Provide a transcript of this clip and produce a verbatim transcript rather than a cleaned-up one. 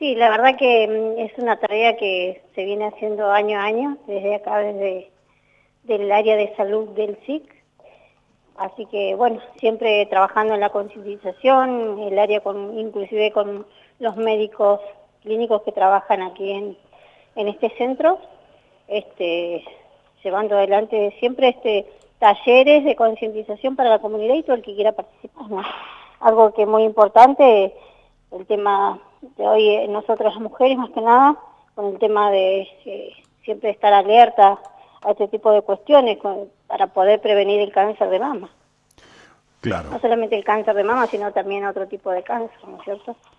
Sí, la verdad que mm, es una tarea que se viene haciendo año a año, desde acá, desde del área de salud del S I C. Así que, bueno, siempre trabajando en la concientización, el área con, inclusive con los médicos clínicos que trabajan aquí en, en este centro, este, llevando adelante siempre este talleres de concientización para la comunidad y todo el que quiera participar, ¿no? Algo que es muy importante, el tema de hoy, eh, nosotros las mujeres más que nada, con el tema de eh, siempre estar alerta a este tipo de cuestiones con, para poder prevenir el cáncer de mama. Claro. No solamente el cáncer de mama, sino también otro tipo de cáncer, ¿no es cierto?